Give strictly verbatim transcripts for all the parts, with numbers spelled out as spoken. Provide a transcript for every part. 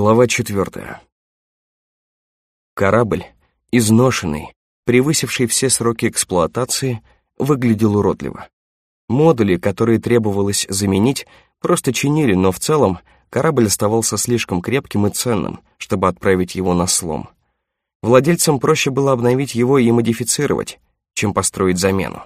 Глава четвертая. Корабль, изношенный, превысивший все сроки эксплуатации, выглядел уродливо. Модули, которые требовалось заменить, просто чинили, но в целом корабль оставался слишком крепким и ценным, чтобы отправить его на слом. Владельцам проще было обновить его и модифицировать, чем построить замену.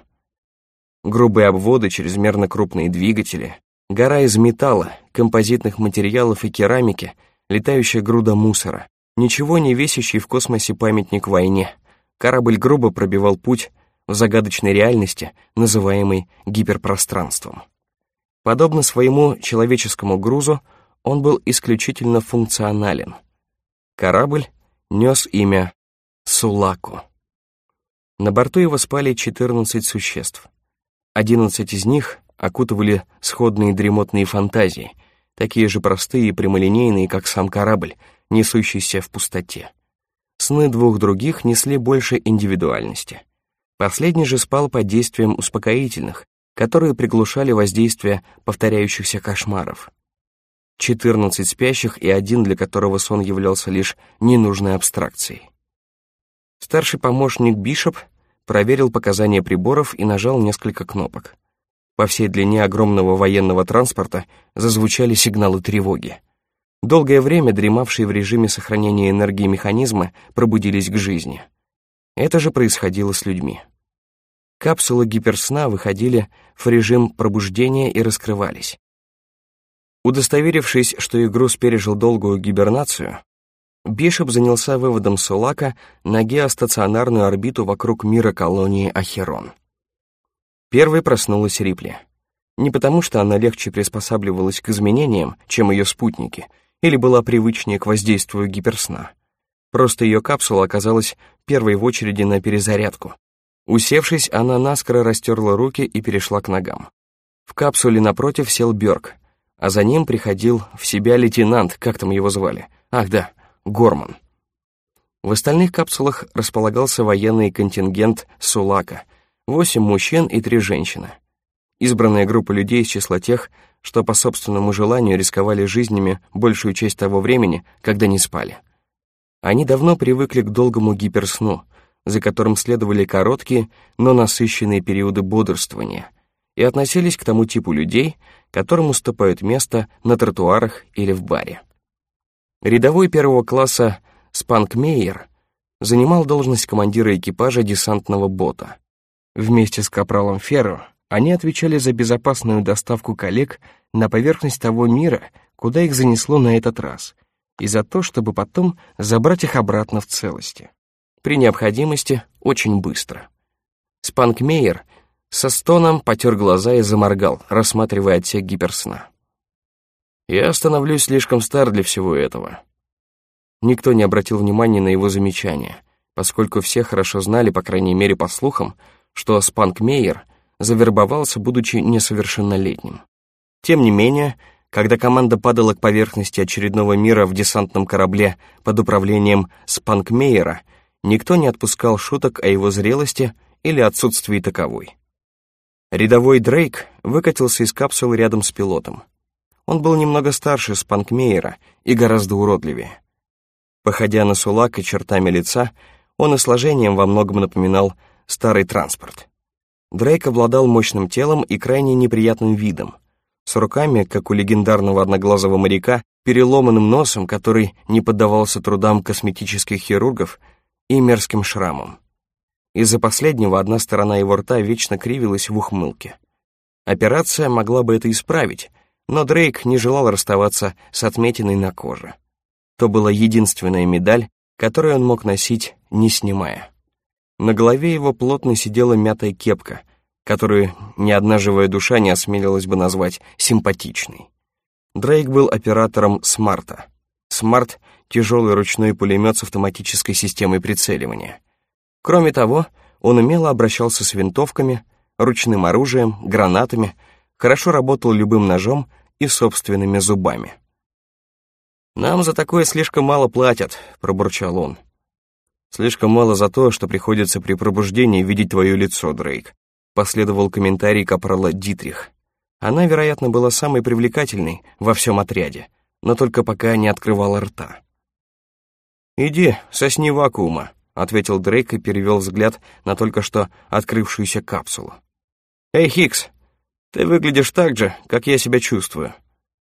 Грубые обводы, чрезмерно крупные двигатели, гора из металла, композитных материалов и керамики, летающая груда мусора, ничего не весящий в космосе памятник войне. Корабль грубо пробивал путь в загадочной реальности, называемой гиперпространством. Подобно своему человеческому грузу, он был исключительно функционален. Корабль нес имя Сулаку. На борту его спали четырнадцать существ. Одиннадцать из них окутывали сходные дремотные фантазии, такие же простые и прямолинейные, как сам корабль, несущийся в пустоте. Сны двух других несли больше индивидуальности. Последний же спал под действием успокоительных, которые приглушали воздействие повторяющихся кошмаров. Четырнадцать спящих и один, для которого сон являлся лишь ненужной абстракцией. Старший помощник Бишоп проверил показания приборов и нажал несколько кнопок. По всей длине огромного военного транспорта зазвучали сигналы тревоги. Долгое время дремавшие в режиме сохранения энергии механизмы пробудились к жизни. Это же происходило с людьми. Капсулы гиперсна выходили в режим пробуждения и раскрывались. Удостоверившись, что их груз пережил долгую гибернацию, Бишоп занялся выводом Сулака на геостационарную орбиту вокруг мира колонии Ахерон. Первой проснулась Рипли. Не потому, что она легче приспосабливалась к изменениям, чем ее спутники, или была привычнее к воздействию гиперсна. Просто ее капсула оказалась первой в очереди на перезарядку. Усевшись, она наскоро растерла руки и перешла к ногам. В капсуле напротив сел Бёрк, а за ним приходил в себя лейтенант, как там его звали? Ах да, Горман. В остальных капсулах располагался военный контингент Сулака, восемь мужчин и три женщины. Избранная группа людей из числа тех, что по собственному желанию рисковали жизнями большую часть того времени, когда не спали. Они давно привыкли к долгому гиперсну, за которым следовали короткие, но насыщенные периоды бодрствования, и относились к тому типу людей, которым уступают место на тротуарах или в баре. Рядовой первого класса Спанкмейер занимал должность командира экипажа десантного бота. Вместе с капралом Ферро они отвечали за безопасную доставку коллег на поверхность того мира, куда их занесло на этот раз, и за то, чтобы потом забрать их обратно в целости. При необходимости очень быстро. Спанкмейер со стоном потер глаза и заморгал, рассматривая отсек гиперсна. «Я становлюсь слишком стар для всего этого». Никто не обратил внимания на его замечание, поскольку все хорошо знали, по крайней мере по слухам, что Спанкмейер завербовался, будучи несовершеннолетним. Тем не менее, когда команда падала к поверхности очередного мира в десантном корабле под управлением Спанкмейера, никто не отпускал шуток о его зрелости или отсутствии таковой. Рядовой Дрейк выкатился из капсулы рядом с пилотом. Он был немного старше Спанкмейера и гораздо уродливее. Походя на Сулака чертами лица, он и сложением во многом напоминал старый транспорт. Дрейк обладал мощным телом и крайне неприятным видом, с руками, как у легендарного одноглазого моряка, переломанным носом, который не поддавался трудам косметических хирургов, и мерзким шрамом. Из-за последнего одна сторона его рта вечно кривилась в ухмылке. Операция могла бы это исправить, но Дрейк не желал расставаться с отметиной на коже. То была единственная медаль, которую он мог носить, не снимая. На голове его плотно сидела мятая кепка, которую ни одна живая душа не осмелилась бы назвать симпатичной. Дрейк был оператором «Смарта». «Смарт» — тяжелый ручной пулемет с автоматической системой прицеливания. Кроме того, он умело обращался с винтовками, ручным оружием, гранатами, хорошо работал любым ножом и собственными зубами. «Нам за такое слишком мало платят», — пробурчал он. «Слишком мало за то, что приходится при пробуждении видеть твое лицо, Дрейк», — последовал комментарий капрала Дитрих. Она, вероятно, была самой привлекательной во всем отряде, но только пока не открывала рта. «Иди, сосни вакуума», — ответил Дрейк и перевел взгляд на только что открывшуюся капсулу. «Эй, Хикс, ты выглядишь так же, как я себя чувствую».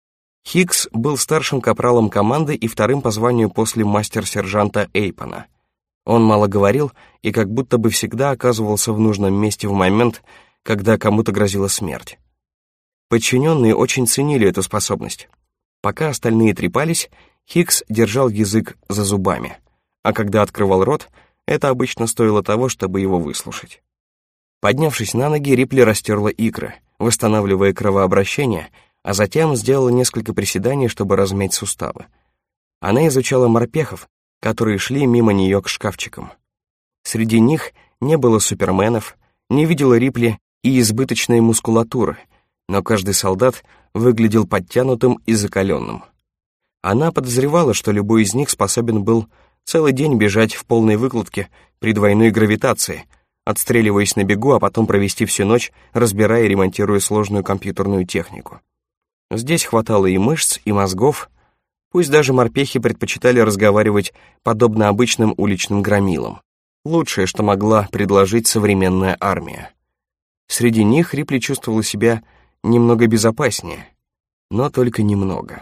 Хикс был старшим капралом команды и вторым по званию после мастер-сержанта Эйпона. Он мало говорил и как будто бы всегда оказывался в нужном месте в момент, когда кому-то грозила смерть. Подчиненные очень ценили эту способность. Пока остальные трепались, Хикс держал язык за зубами, а когда открывал рот, это обычно стоило того, чтобы его выслушать. Поднявшись на ноги, Рипли растерла икры, восстанавливая кровообращение, а затем сделала несколько приседаний, чтобы размять суставы. Она изучала морпехов, которые шли мимо нее к шкафчикам. Среди них не было суперменов, не видела Рипли и избыточной мускулатуры, но каждый солдат выглядел подтянутым и закаленным. Она подозревала, что любой из них способен был целый день бежать в полной выкладке при двойной гравитации, отстреливаясь на бегу, а потом провести всю ночь, разбирая и ремонтируя сложную компьютерную технику. Здесь хватало и мышц, и мозгов, пусть даже морпехи предпочитали разговаривать подобно обычным уличным громилам. Лучшее, что могла предложить современная армия. Среди них Рипли чувствовала себя немного безопаснее, но только немного.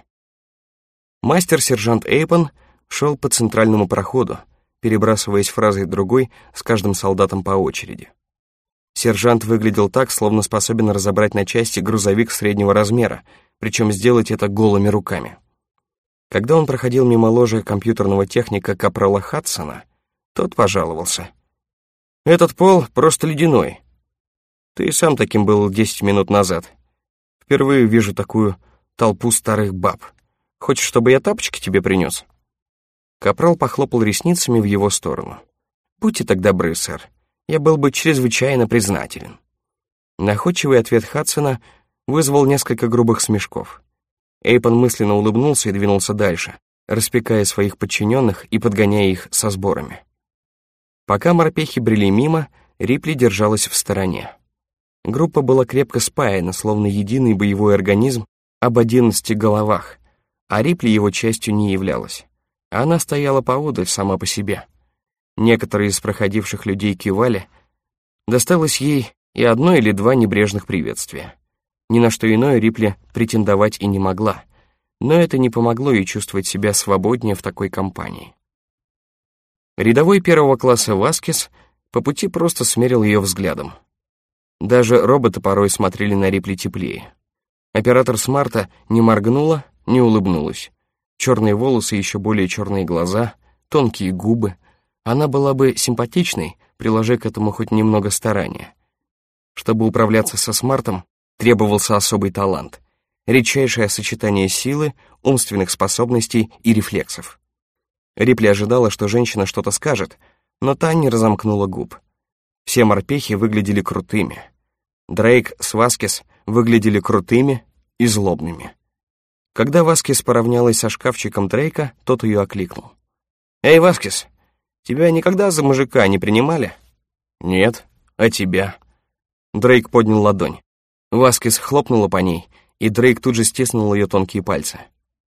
Мастер-сержант Эйпон шел по центральному проходу, перебрасываясь фразой другой с каждым солдатом по очереди. Сержант выглядел так, словно способен разобрать на части грузовик среднего размера, причем сделать это голыми руками. Когда он проходил мимо ложи компьютерного техника капрала Хадсона, тот пожаловался. «Этот пол просто ледяной. Ты сам таким был десять минут назад. Впервые вижу такую толпу старых баб. Хочешь, чтобы я тапочки тебе принес?» Капрал похлопал ресницами в его сторону. «Будьте так добры, сэр. Я был бы чрезвычайно признателен». Находчивый ответ Хадсона вызвал несколько грубых смешков. Эйпон мысленно улыбнулся и двинулся дальше, распекая своих подчиненных и подгоняя их со сборами. Пока морпехи брели мимо, Рипли держалась в стороне. Группа была крепко спаяна, словно единый боевой организм об одиннадцати головах, а Рипли его частью не являлась. Она стояла поодаль сама по себе. Некоторые из проходивших людей кивали. Досталось ей и одно или два небрежных приветствия. Ни на что иное Рипли претендовать и не могла, но это не помогло ей чувствовать себя свободнее в такой компании. Рядовой первого класса Васкес по пути просто смерил ее взглядом. Даже роботы порой смотрели на Рипли теплее. Оператор Смарта не моргнула, не улыбнулась. Черные волосы, еще более черные глаза, тонкие губы. Она была бы симпатичной, приложи к этому хоть немного старания. Чтобы управляться со Смартом, требовался особый талант, редчайшее сочетание силы, умственных способностей и рефлексов. Рипли ожидала, что женщина что-то скажет, но та не разомкнула губ. Все морпехи выглядели крутыми. Дрейк с Васкес выглядели крутыми и злобными. Когда Васкес поравнялась со шкафчиком Дрейка, тот ее окликнул. «Эй, Васкес, тебя никогда за мужика не принимали?» «Нет, а тебя?» Дрейк поднял ладонь. Васкес хлопнула по ней, и Дрейк тут же стиснул ее тонкие пальцы.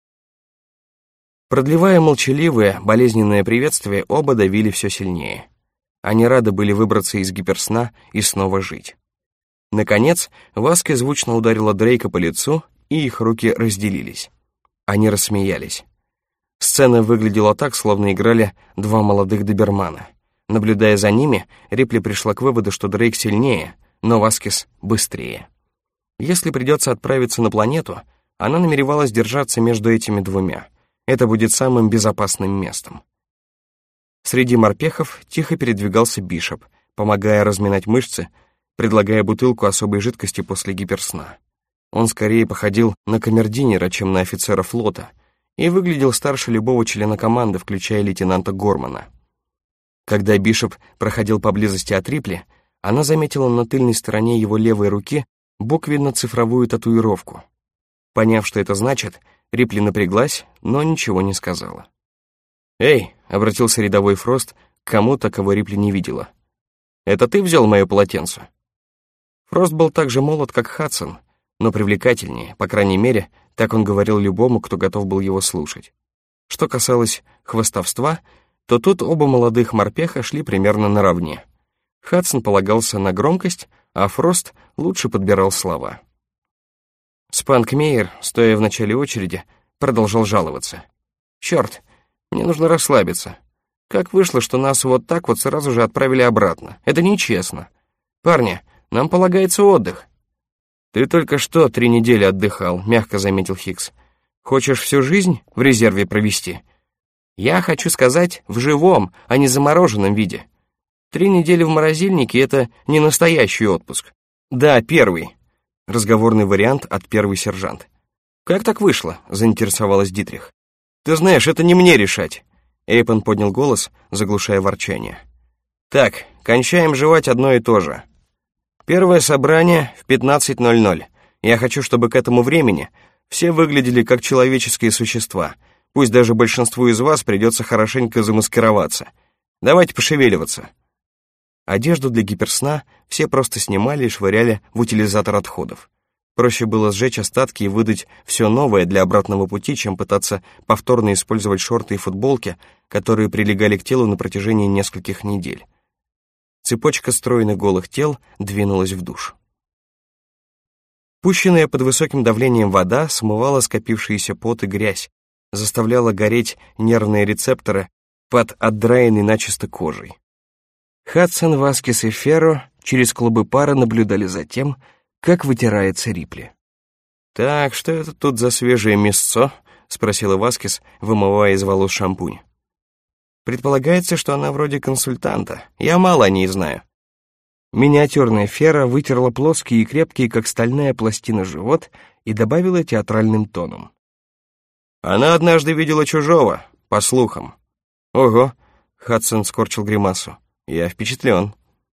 Продлевая молчаливое, болезненное приветствие, оба давили все сильнее. Они рады были выбраться из гиперсна и снова жить. Наконец, Васкес звучно ударила Дрейка по лицу, и их руки разделились. Они рассмеялись. Сцена выглядела так, словно играли два молодых добермана. Наблюдая за ними, Рипли пришла к выводу, что Дрейк сильнее, но Васкес быстрее. Если придется отправиться на планету, она намеревалась держаться между этими двумя. Это будет самым безопасным местом. Среди морпехов тихо передвигался Бишоп, помогая разминать мышцы, предлагая бутылку особой жидкости после гиперсна. Он скорее походил на камердинера, чем на офицера флота, и выглядел старше любого члена команды, включая лейтенанта Гормана. Когда Бишоп проходил поблизости от Рипли, она заметила на тыльной стороне его левой руки буквенно-цифровую татуировку. Поняв, что это значит, Рипли напряглась, но ничего не сказала. «Эй!» — обратился рядовой Фрост к кому-то, кого Рипли не видела. «Это ты взял мое полотенце?» Фрост был так же молод, как Хадсон, но привлекательнее, по крайней мере, так он говорил любому, кто готов был его слушать. Что касалось хвастовства, то тут оба молодых морпеха шли примерно наравне. Хадсон полагался на громкость, а Фрост лучше подбирал слова. Спанкмейер, стоя в начале очереди, продолжал жаловаться. «Чёрт, мне нужно расслабиться. Как вышло, что нас вот так вот сразу же отправили обратно? Это нечестно. Парни, нам полагается отдых». «Ты только что три недели отдыхал», — мягко заметил Хикс. «Хочешь всю жизнь в резерве провести?» «Я хочу сказать, в живом, а не замороженном виде. Три недели в морозильнике — это не настоящий отпуск». «Да, первый». Разговорный вариант от первый сержант. «Как так вышло?» — заинтересовалась Дитрих. «Ты знаешь, это не мне решать». Эйпон поднял голос, заглушая ворчание. «Так, кончаем жевать одно и то же. Первое собрание в пятнадцать ноль ноль. Я хочу, чтобы к этому времени все выглядели как человеческие существа. Пусть даже большинству из вас придется хорошенько замаскироваться. Давайте пошевеливаться». Одежду для гиперсна все просто снимали и швыряли в утилизатор отходов. Проще было сжечь остатки и выдать все новое для обратного пути, чем пытаться повторно использовать шорты и футболки, которые прилегали к телу на протяжении нескольких недель. Цепочка стройных голых тел двинулась в душ. Пущенная под высоким давлением вода смывала скопившиеся пот и грязь, заставляла гореть нервные рецепторы под отдраенной начисто кожей. Хадсон, Васкис и Ферро через клубы пара наблюдали за тем, как вытирается Рипли. «Так, что это тут за свежее мясцо?» — спросила Васкис, вымывая из волос шампунь. «Предполагается, что она вроде консультанта. Я мало о ней знаю». Миниатюрная Ферро вытерла плоский и крепкий, как стальная пластина, живот и добавила театральным тоном. «Она однажды видела чужого, по слухам». «Ого!» — Хадсон скорчил гримасу. «Я впечатлен».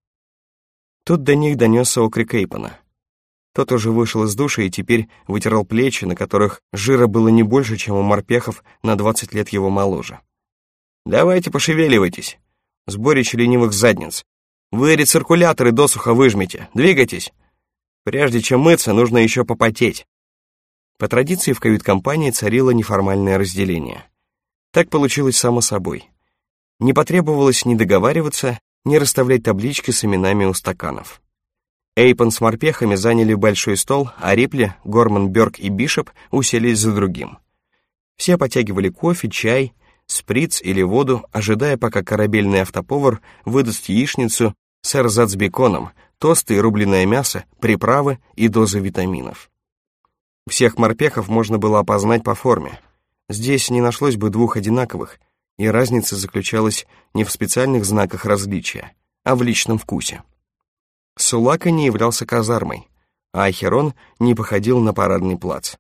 Тут до них донесся окрик Эйпона. Тот уже вышел из душа и теперь вытирал плечи, на которых жира было не больше, чем у морпехов на двадцать лет его моложе. «Давайте пошевеливайтесь, сборище ленивых задниц. Вы рециркуляторы досуха выжмите, двигайтесь. Прежде чем мыться, нужно еще попотеть». По традиции в кают-компании царило неформальное разделение. Так получилось само собой. Не потребовалось ни договариваться, ни расставлять таблички с именами у стаканов. Эйпон с морпехами заняли большой стол, а Рипли, Горман, Бёрк и Бишоп уселись за другим. Все потягивали кофе, чай, сприц или воду, ожидая, пока корабельный автоповар выдаст яичницу с эрзац-беконом, тосты и рубленое мясо, приправы и дозы витаминов. Всех морпехов можно было опознать по форме. Здесь не нашлось бы двух одинаковых, и разница заключалась не в специальных знаках различия, а в личном вкусе. Сулака не являлся казармой, а Ахерон не походил на парадный плац.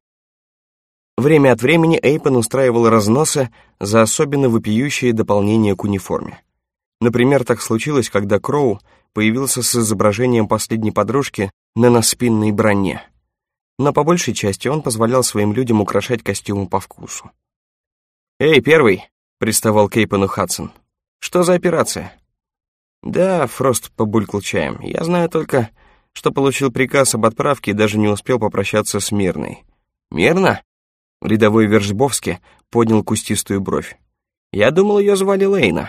Время от времени Эйпон устраивал разносы за особенно вопиющие дополнения к униформе. Например, так случилось, когда Кроу появился с изображением последней подружки на наспинной броне. Но по большей части он позволял своим людям украшать костюмы по вкусу. «Эй, первый!» — приставал к Эйпону Хадсон. «Что за операция?» «Да», — Фрост побулькал чаем, — «я знаю только, что получил приказ об отправке и даже не успел попрощаться с Мирной». «Мирна?» — рядовой Вержбовски поднял кустистую бровь. «Я думал, ее звали Лейна».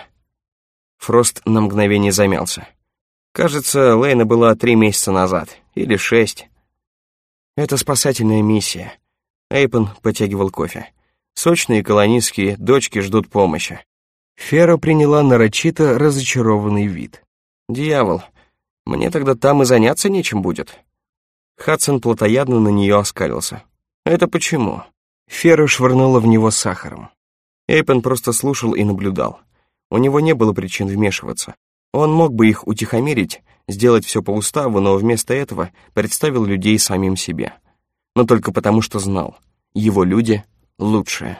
Фрост на мгновение замялся. «Кажется, Лейна была три месяца назад, или шесть». «Это спасательная миссия». Эйпон потягивал кофе. «Сочные колонистские дочки ждут помощи». Фера приняла нарочито разочарованный вид. «Дьявол, мне тогда там и заняться нечем будет». Хадсон плотоядно на нее оскалился. «Это почему?» Фера швырнула в него сахаром. Эйпон просто слушал и наблюдал. У него не было причин вмешиваться. Он мог бы их утихомирить, сделать все по уставу, но вместо этого представил людей самим себе. Но только потому, что знал. Его люди лучшие.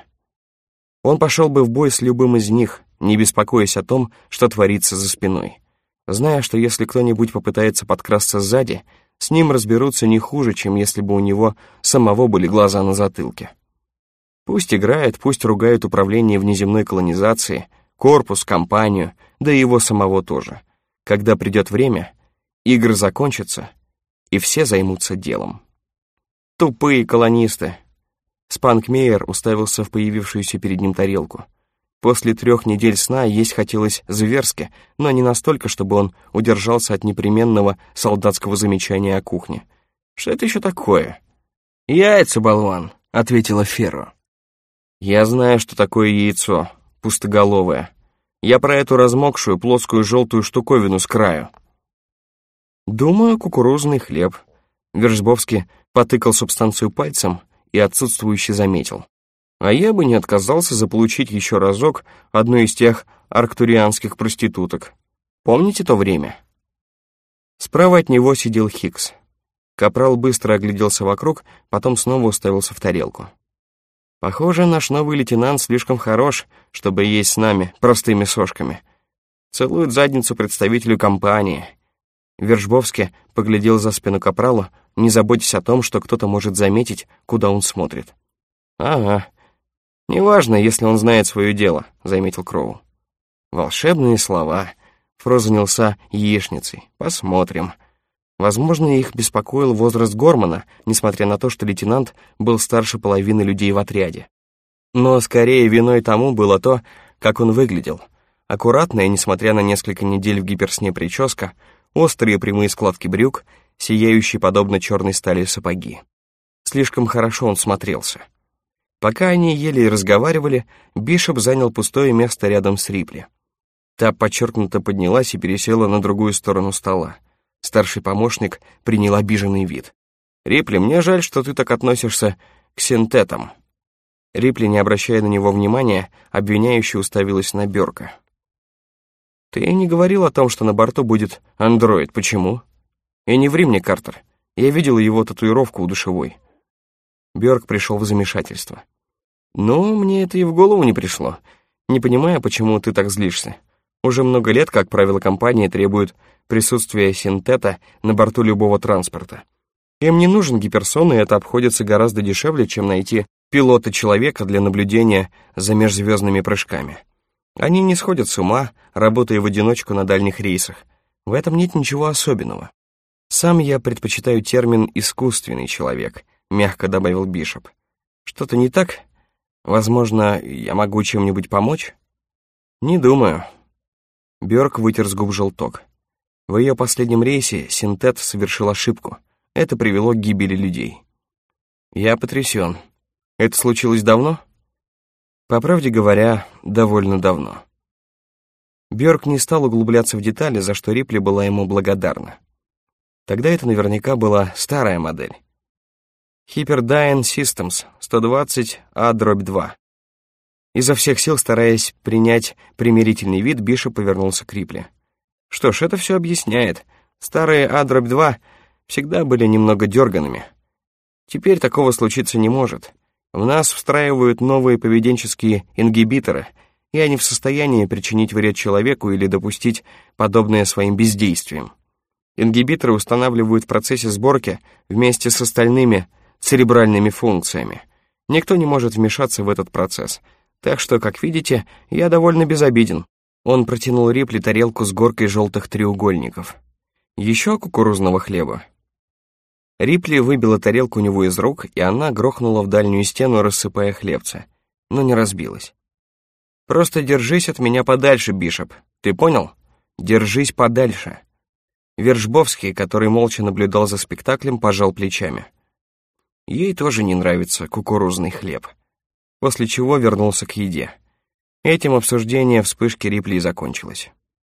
Он пошел бы в бой с любым из них, не беспокоясь о том, что творится за спиной, зная, что если кто-нибудь попытается подкрасться сзади, с ним разберутся не хуже, чем если бы у него самого были глаза на затылке. Пусть играет, пусть ругают управление внеземной колонизации, корпус, компанию, да и его самого тоже. Когда придет время, игры закончатся, и все займутся делом. Тупые колонисты. Спанкмейер уставился в появившуюся перед ним тарелку. После трех недель сна есть хотелось зверски, но не настолько, чтобы он удержался от непременного солдатского замечания о кухне. «Что это еще такое?» «Яйца, болван», — ответила Ферро. «Я знаю, что такое яйцо, пустоголовое. Я про эту размокшую плоскую желтую штуковину с краю». «Думаю, кукурузный хлеб». Вержбовский потыкал субстанцию пальцем и отсутствующе заметил. «А я бы не отказался заполучить еще разок одну из тех арктурианских проституток. Помните то время?» Справа от него сидел Хикс. Капрал быстро огляделся вокруг, потом снова уставился в тарелку. «Похоже, наш новый лейтенант слишком хорош, чтобы есть с нами простыми сошками. Целует задницу представителю компании». Вержбовский поглядел за спину капрала, не заботясь о том, что кто-то может заметить, куда он смотрит. «Ага, неважно, если он знает свое дело», — заметил Кроу. «Волшебные слова», — Фро занялся яичницей. «Посмотрим». Возможно, их беспокоил возраст Гормана, несмотря на то, что лейтенант был старше половины людей в отряде. Но скорее виной тому было то, как он выглядел. Аккуратная, несмотря на несколько недель в гиперсне прическа, острые прямые складки брюк, сияющие подобно черной стали сапоги. Слишком хорошо он смотрелся. Пока они ели и разговаривали, Бишоп занял пустое место рядом с Рипли. Та подчеркнуто поднялась и пересела на другую сторону стола. Старший помощник принял обиженный вид. «Рипли, мне жаль, что ты так относишься к синтетам». Рипли, не обращая на него внимания, обвиняюще уставилась на Бёрка. «Ты не говорил о том, что на борту будет андроид. Почему?» «И не ври мне, Картер. Я видел его татуировку у душевой». Бёрк пришел в замешательство. «Ну, мне это и в голову не пришло. Не понимаю, почему ты так злишься. Уже много лет, как правило, компании требуют присутствия синтета на борту любого транспорта. Им не нужен гиперсон, и это обходится гораздо дешевле, чем найти пилота-человека для наблюдения за межзвездными прыжками. Они не сходят с ума, работая в одиночку на дальних рейсах. В этом нет ничего особенного. Сам я предпочитаю термин «искусственный человек», мягко добавил Бишоп. Что-то не так? Возможно, я могу чем-нибудь помочь? Не думаю. Бёрк вытер с губ желток. В ее последнем рейсе синтет совершил ошибку. Это привело к гибели людей. Я потрясен. Это случилось давно? По правде говоря, довольно давно. Бёрк не стал углубляться в детали, за что Рипли была ему благодарна. Тогда это наверняка была старая модель. Hyperdyne Systems сто двадцать А два. Изо всех сил, стараясь принять примирительный вид, Бишоп повернулся к Рипли. Что ж, это все объясняет. Старые А два всегда были немного дергаными. Теперь такого случиться не может. В нас встраивают новые поведенческие ингибиторы, и они в состоянии причинить вред человеку или допустить подобное своим бездействием. Ингибиторы устанавливают в процессе сборки вместе с остальными церебральными функциями. Никто не может вмешаться в этот процесс. Так что, как видите, я довольно безобиден. Он протянул Рипли тарелку с горкой желтых треугольников. Еще кукурузного хлеба. Рипли выбила тарелку у него из рук, и она грохнула в дальнюю стену, рассыпая хлебцы, но не разбилась. «Просто держись от меня подальше, Бишоп. Ты понял? Держись подальше». Вержбовский, который молча наблюдал за спектаклем, пожал плечами. Ей тоже не нравится кукурузный хлеб. После чего вернулся к еде. Этим обсуждение вспышки Рипли закончилось.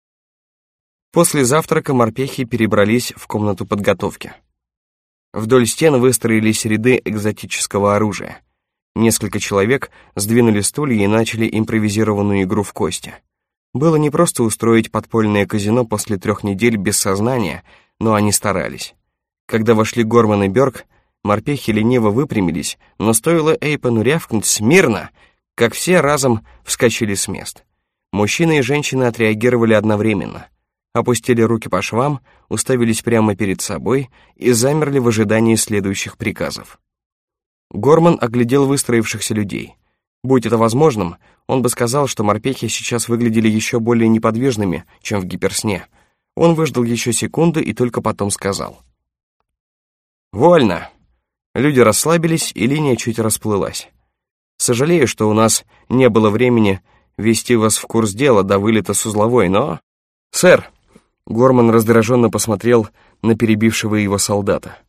После завтрака морпехи перебрались в комнату подготовки. Вдоль стен выстроились ряды экзотического оружия. Несколько человек сдвинули стулья и начали импровизированную игру в кости. Было не просто устроить подпольное казино после трех недель без сознания, но они старались. Когда вошли Горман и Бёрк, морпехи лениво выпрямились, но стоило Эйпену рявкнуть «Смирно!», как все разом вскочили с мест. Мужчины и женщины отреагировали одновременно. Опустили руки по швам, уставились прямо перед собой и замерли в ожидании следующих приказов. Горман оглядел выстроившихся людей. Будь это возможным, он бы сказал, что морпехи сейчас выглядели еще более неподвижными, чем в гиперсне. Он выждал еще секунду и только потом сказал. «Вольно! Люди расслабились, и линия чуть расплылась. Сожалею, что у нас не было времени ввести вас в курс дела до вылета с узловой, но... «Сэр!» — Горман раздраженно посмотрел на перебившего его солдата.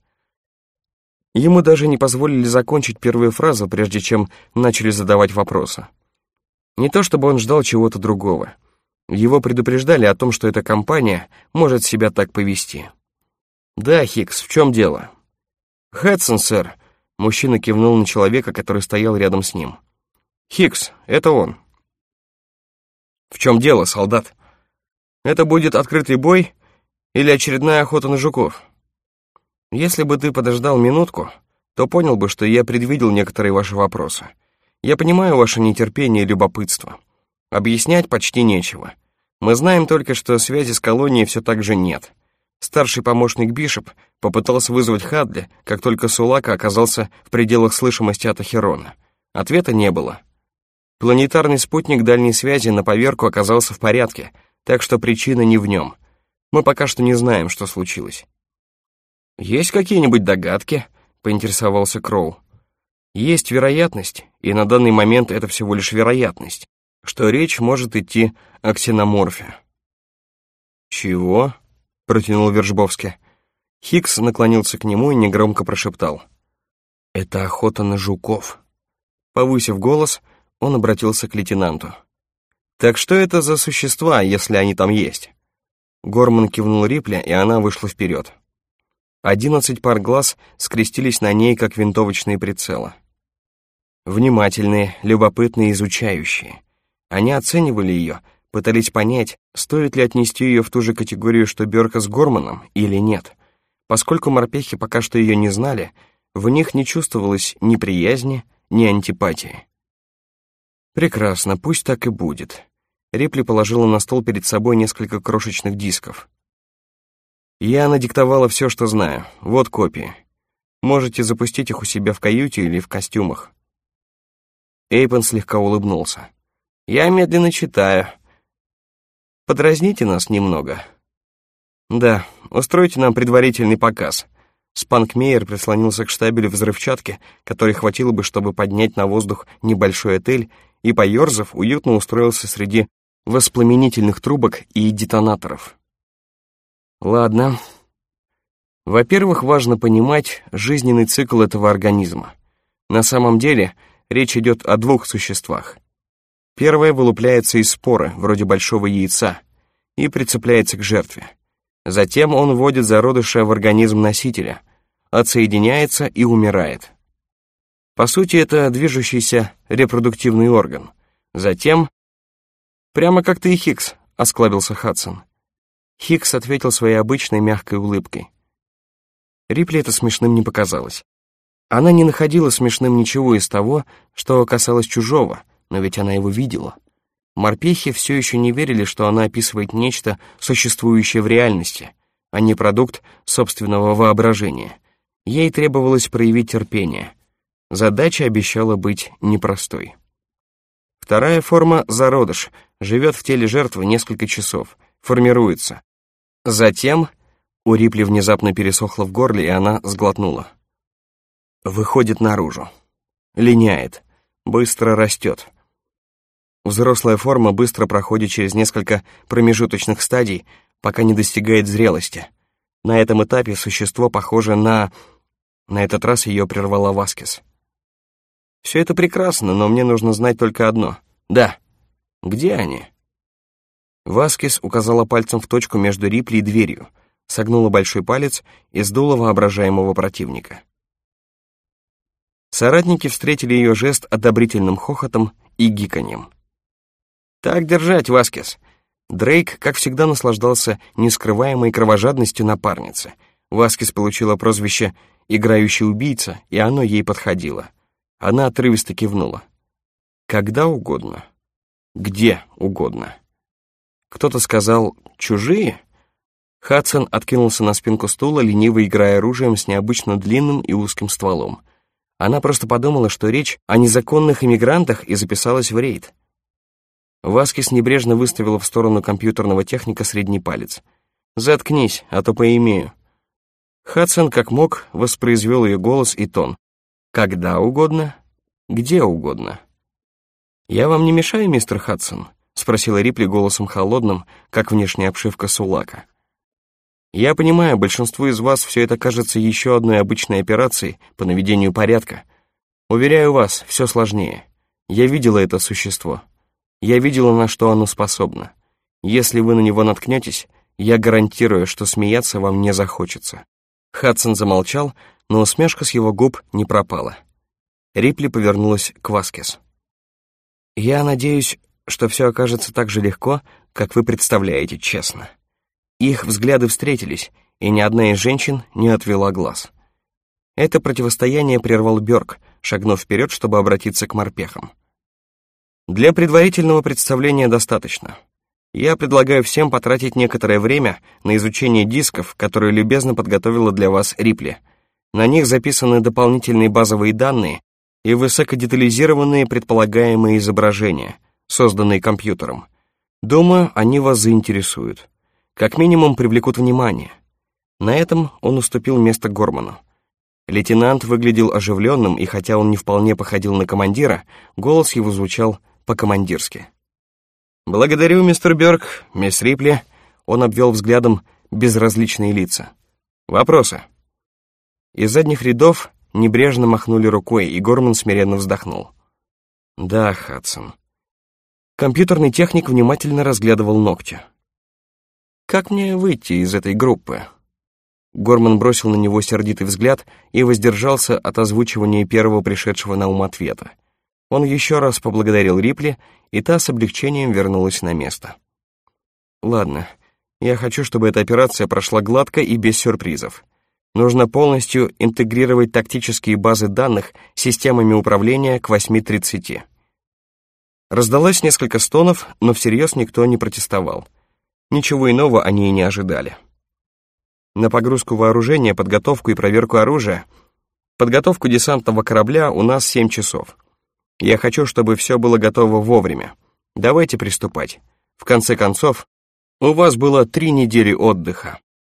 Ему даже не позволили закончить первую фразу, прежде чем начали задавать вопросы. Не то чтобы он ждал чего-то другого. Его предупреждали о том, что эта компания может себя так повести. «Да, Хикс, в чем дело?» «Хадсон, сэр», — мужчина кивнул на человека, который стоял рядом с ним. «Хикс, это он». «В чем дело, солдат? Это будет открытый бой или очередная охота на жуков? Если бы ты подождал минутку, то понял бы, что я предвидел некоторые ваши вопросы. Я понимаю ваше нетерпение и любопытство. Объяснять почти нечего. Мы знаем только, что связи с колонией все так же нет. Старший помощник Бишоп попытался вызвать Хадли, как только Сулака оказался в пределах слышимости от Ахерона. Ответа не было. Планетарный спутник дальней связи на поверку оказался в порядке, так что причина не в нем. Мы пока что не знаем, что случилось. «Есть какие-нибудь догадки?» — поинтересовался Кроу. «Есть вероятность, и на данный момент это всего лишь вероятность, что речь может идти о ксеноморфе». «Чего?» — протянул Вержбовский. Хикс наклонился к нему и негромко прошептал. «Это охота на жуков». Повысив голос, он обратился к лейтенанту. «Так что это за существа, если они там есть?» Горман кивнул Рипли, и она вышла вперед. Одиннадцать пар глаз скрестились на ней, как винтовочные прицелы. Внимательные, любопытные, изучающие. Они оценивали ее, пытались понять, стоит ли отнести ее в ту же категорию, что Бёрка с Горманом, или нет. Поскольку морпехи пока что ее не знали, в них не чувствовалось ни приязни, ни антипатии. «Прекрасно, пусть так и будет». Рипли положила на стол перед собой несколько крошечных дисков. «Я надиктовала все, что знаю. Вот копии. Можете запустить их у себя в каюте или в костюмах». Эйпен слегка улыбнулся. «Я медленно читаю. Подразните нас немного». «Да, устройте нам предварительный показ». Спанкмейер прислонился к штабелю взрывчатки, которой хватило бы, чтобы поднять на воздух небольшой отель, и, поерзав, уютно устроился среди воспламенительных трубок и детонаторов. Ладно. Во-первых, важно понимать жизненный цикл этого организма. На самом деле, речь идет о двух существах. Первое вылупляется из споры, вроде большого яйца, и прицепляется к жертве. Затем он вводит зародыша в организм носителя, отсоединяется и умирает. По сути, это движущийся репродуктивный орган. Затем... «Прямо как ты и Хикс», — осклабился Хадсон. Хикс ответил своей обычной мягкой улыбкой. Рипли это смешным не показалось. Она не находила смешным ничего из того, что касалось чужого, но ведь она его видела. Морпехи все еще не верили, что она описывает нечто, существующее в реальности, а не продукт собственного воображения. Ей требовалось проявить терпение. Задача обещала быть непростой. Вторая форма — зародыш, живет в теле жертвы несколько часов, формируется. Затем у Рипли внезапно пересохло в горле, и она сглотнула. Выходит наружу. Линяет. Быстро растет. Взрослая форма быстро проходит через несколько промежуточных стадий, пока не достигает зрелости. На этом этапе существо похоже на... На этот раз ее прервала Васкис. «Все это прекрасно, но мне нужно знать только одно. Да. Где они?» Васкис указала пальцем в точку между Рипли и дверью, согнула большой палец и сдула воображаемого противника. Соратники встретили ее жест одобрительным хохотом и гиканьем. «Так держать, Васкис!» Дрейк, как всегда, наслаждался нескрываемой кровожадностью напарницы. Васкис получила прозвище «играющий убийца», и оно ей подходило. Она отрывисто кивнула. «Когда угодно. Где угодно». Кто-то сказал «чужие?» Хадсон откинулся на спинку стула, лениво играя оружием с необычно длинным и узким стволом. Она просто подумала, что речь о незаконных иммигрантах, и записалась в рейд. Васкис небрежно выставила в сторону компьютерного техника средний палец. «Заткнись, а то поимею». Хадсон как мог воспроизвел ее голос и тон. «Когда угодно, где угодно». «Я вам не мешаю, мистер Хадсон?» — спросила Рипли голосом холодным, как внешняя обшивка Сулака. «Я понимаю, большинству из вас все это кажется еще одной обычной операцией по наведению порядка. Уверяю вас, все сложнее. Я видела это существо. Я видела, на что оно способно. Если вы на него наткнетесь, я гарантирую, что смеяться вам не захочется». Хадсон замолчал, но усмешка с его губ не пропала. Рипли повернулась к Васкес. «Я надеюсь, что все окажется так же легко, как вы представляете, честно». Их взгляды встретились, и ни одна из женщин не отвела глаз. Это противостояние прервал Бёрк, шагнув вперед, чтобы обратиться к морпехам. «Для предварительного представления достаточно. Я предлагаю всем потратить некоторое время на изучение дисков, которые любезно подготовила для вас Рипли. На них записаны дополнительные базовые данные и высокодетализированные предполагаемые изображения, созданные компьютером. Думаю, они вас заинтересуют. Как минимум привлекут внимание». На этом он уступил место Горману. Лейтенант выглядел оживленным, и хотя он не вполне походил на командира, голос его звучал по-командирски. «Благодарю, мистер Бёрк, мисс Рипли», — он обвел взглядом безразличные лица. «Вопросы?» Из задних рядов небрежно махнули рукой, и Горман смиренно вздохнул. «Да, Хадсон». Компьютерный техник внимательно разглядывал ногти. «Как мне выйти из этой группы?» Горман бросил на него сердитый взгляд и воздержался от озвучивания первого пришедшего на ум ответа. Он еще раз поблагодарил Рипли, и та с облегчением вернулась на место. «Ладно, я хочу, чтобы эта операция прошла гладко и без сюрпризов. Нужно полностью интегрировать тактические базы данных с системами управления к восьми тридцати». Раздалось несколько стонов, но всерьез никто не протестовал. Ничего иного они и не ожидали. На погрузку вооружения, подготовку и проверку оружия, подготовку десантного корабля у нас семь часов. Я хочу, чтобы все было готово вовремя. Давайте приступать. В конце концов, у вас было три недели отдыха.